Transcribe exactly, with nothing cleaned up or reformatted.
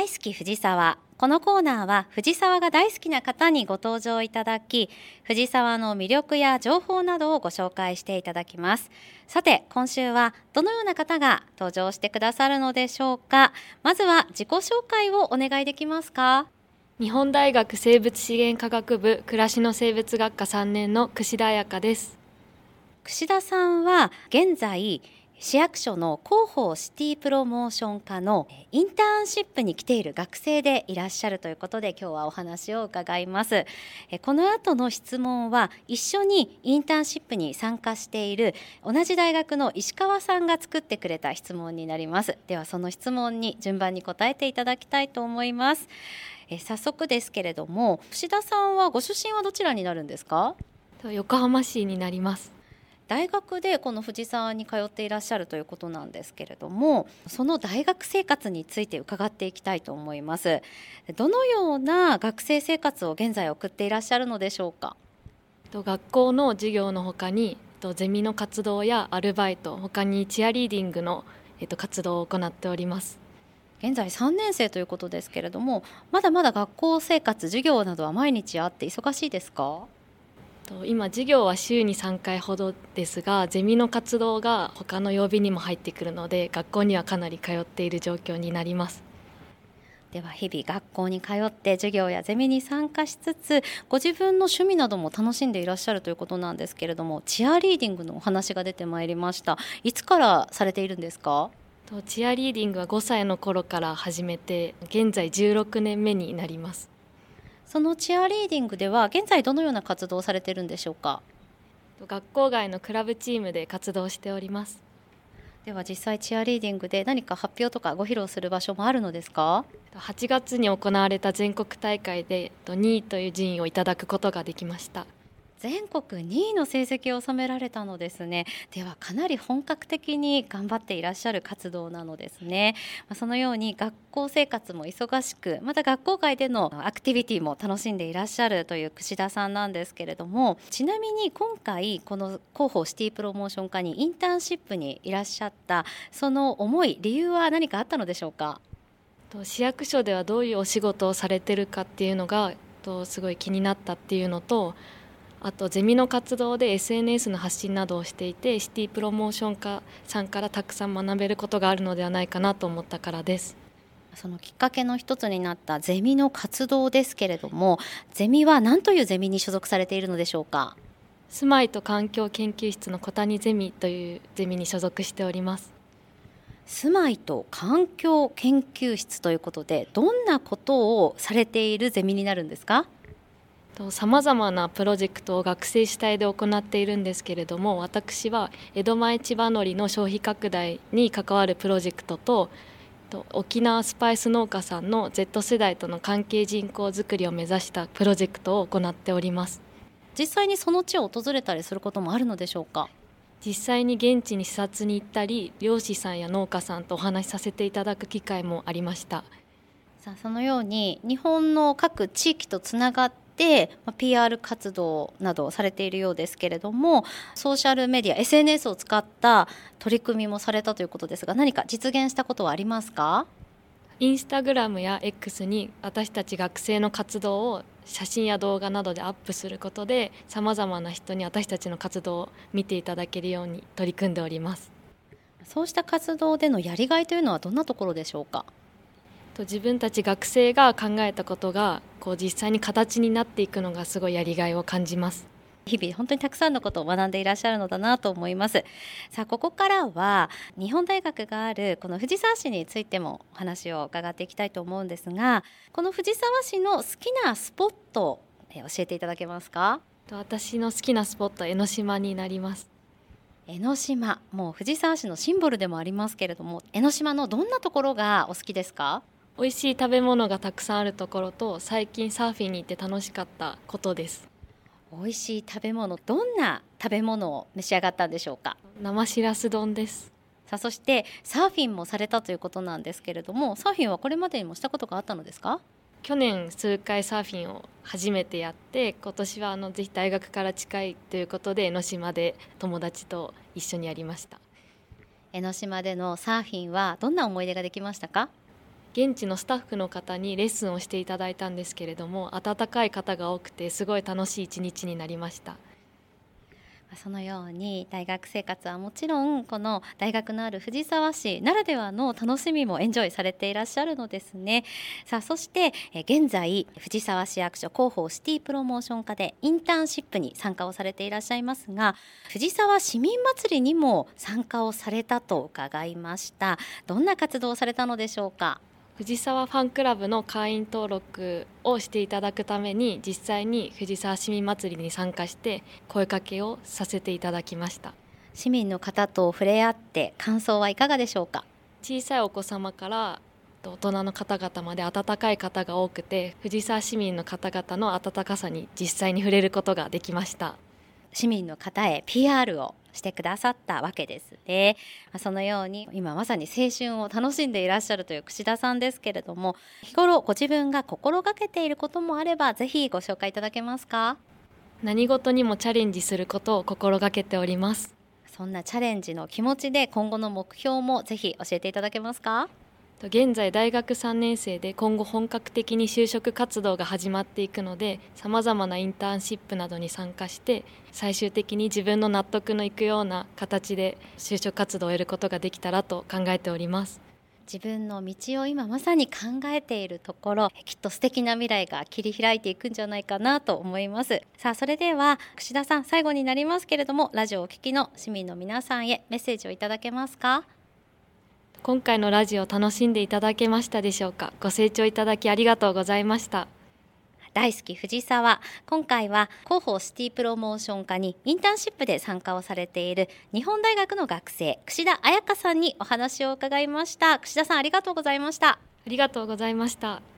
大好き藤沢。このコーナーは藤沢が大好きな方にご登場いただき、藤沢の魅力や情報などをご紹介していただきます。さて、今週はどのような方が登場してくださるのでしょうか。まずは自己紹介をお願いできますか。 日本大学生物資源科学部暮らしの生物学科さんねんの櫛田彩香です。 櫛田さんは現在市役所の広報シティプロモーション課のインターンシップに来ている学生でいらっしゃるということで、今日はお話を伺います。この後の質問は一緒にインターンシップに参加している同じ大学の石川さんが作ってくれた質問になります。ではその質問に順番に答えていただきたいと思います。え早速ですけれども、櫛田さんはご出身はどちらになるんですか？ 横浜市になります。 大学でこの藤沢に通っていらっしゃるということなんですけれども、その大学生活について伺っていきたいと思います。どのような学生生活を現在送っていらっしゃるのでしょうか？ 学校の授業の他にゼミの活動やアルバイト、他にチアリーディングの活動を行っております。 現在さんねん生ということですけれども、まだまだ学校生活、授業などは毎日あって忙しいですか？ 今授業は週にさんかいほどですが、ゼミの活動が他の曜日にも入ってくるので、学校にはかなり通っている状況になります。 では日々学校に通って授業やゼミに参加しつつ、ご自分の趣味なども楽しんでいらっしゃるということなんですけれども、チアリーディングのお話が出てまいりました。いつからされているんですか？ チアリーディングはごさいの頃から始めて、現在じゅうろくねんめになります。 そのチアリーディングでは現在どのような活動をされているんでしょうか？ 学校外のクラブチームで活動しております。 では実際チアリーディングで何か発表とかご披露する場所もあるのですか？ はちがつに行われた全国大会でにいという順位をいただくことができました。 全国にいの成績を収められたのですね。ではかなり本格的に頑張っていらっしゃる活動なのですね。そのように学校生活も忙しく、また学校外でのアクティビティも楽しんでいらっしゃるという櫛田さんなんですけれども、ちなみに今回この広報シティプロモーション課にインターンシップにいらっしゃったその思い、理由は何かあったのでしょうか？ 市役所ではどういうお仕事をされてるかっていうのがすごい気になったっていうのと、あとゼミの活動で エスエヌエス の発信などをしていて、シティプロモーション課さんからたくさん学べることがあるのではないかなと思ったからです。 そのきっかけの一つになったゼミの活動ですけれども、ゼミは何というゼミに所属されているのでしょうか？ 住まいと環境研究室の小谷ゼミというゼミに所属しております。 住まいと環境研究室ということで、どんなことをされているゼミになるんですか？ さまざまなプロジェクトを学生主体で行っているんですけれども、私は江戸前千葉のりの消費拡大に関わるプロジェクトと、沖縄スパイス農家さんの Z 世代との関係人口づくりを目指したプロジェクトを行っております。 実際にその地を訪れたりすることもあるのでしょうか？ 実際に現地に視察に行ったり、漁師さんや農家さんとお話しさせていただく機会もありました。 さあ、そのように日本の各地域とつながってで ピーアール 活動などをされているようですけれども、ソーシャルメディア エスエヌエス を使った取り組みもされたということですが、何か実現したことはありますか？ インスタグラムや X に私たち学生の活動を写真や動画などでアップすることで、さまざまな人に私たちの活動を見ていただけるように取り組んでおります。 そうした活動でのやりがいというのはどんなところでしょうか？ 自分たち学生が考えたことがこう実際に形になっていくのがすごいやりがいを感じます。 日々本当にたくさんのことを学んでいらっしゃるのだなと思います。さあ、ここからは日本大学があるこの藤沢市についてもお話を伺っていきたいと思うんですが、この藤沢市の好きなスポット教えていただけますか？ 私の好きなスポットは江ノ島になります。 江ノ島、もう藤沢市のシンボルでもありますけれども、江ノ島のどんなところがお好きですか？ 美味しい食べ物がたくさんあるところと、最近サーフィンに行って楽しかったことです。 美味しい食べ物、どんな食べ物を召し上がったんでしょうか？ 生しらす丼です。 さあ、そしてサーフィンもされたということなんですけれども、サーフィンはこれまでにもしたことがあったのですか？ 去年数回サーフィンを初めてやって、今年はあのぜひ大学から近いということで江ノ島で友達と一緒にやりました。 江ノ島でのサーフィンはどんな思い出ができましたか？ 現地のスタッフの方にレッスンをしていただいたんですけれども、温かい方が多くてすごい楽しい一日になりました。 そのように大学生活はもちろん、この大学のある藤沢市ならではの楽しみもエンジョイされていらっしゃるのですね。さあ、そして現在藤沢市役所広報シティプロモーション課でインターンシップに参加をされていらっしゃいますが、藤沢市民祭りにも参加をされたと伺いました。どんな活動をされたのでしょうか？ 藤沢ファンクラブの会員登録をしていただくために、実際に藤沢市民祭りに参加して声かけをさせていただきました。 市民の方と触れ合って感想はいかがでしょうか？ 小さいお子様から大人の方々まで温かい方が多くて、藤沢市民の方々の温かさに実際に触れることができました。 市民の方へ ピーアール をしてくださったわけですね。そのように今まさに青春を楽しんでいらっしゃるという櫛田さんですけれども、日頃ご自分が心がけていることもあればぜひご紹介いただけますか？ 何事にもチャレンジすることを心がけております。 そんなチャレンジの気持ちで今後の目標もぜひ教えていただけますか？ 現在大学さんねん生で、今後本格的に就職活動が始まっていくので、さまざまなインターンシップなどに参加して最終的に自分の納得のいくような形で就職活動を得ることができたらと考えております。 自分の道を今まさに考えているところ、きっと素敵な未来が切り開いていくんじゃないかなと思います。さあ、それでは櫛田さん、最後になりますけれども、ラジオをお聞きの市民の皆さんへメッセージをいただけますか？ 今回のラジオ楽しんでいただけましたでしょうか？ご清聴いただきありがとうございました。 大好き藤沢、今回は広報シティプロモーション課にインターンシップで参加をされている日本大学の学生櫛田彩香さんにお話を伺いました。櫛田さん、ありがとうございました。 ありがとうございました。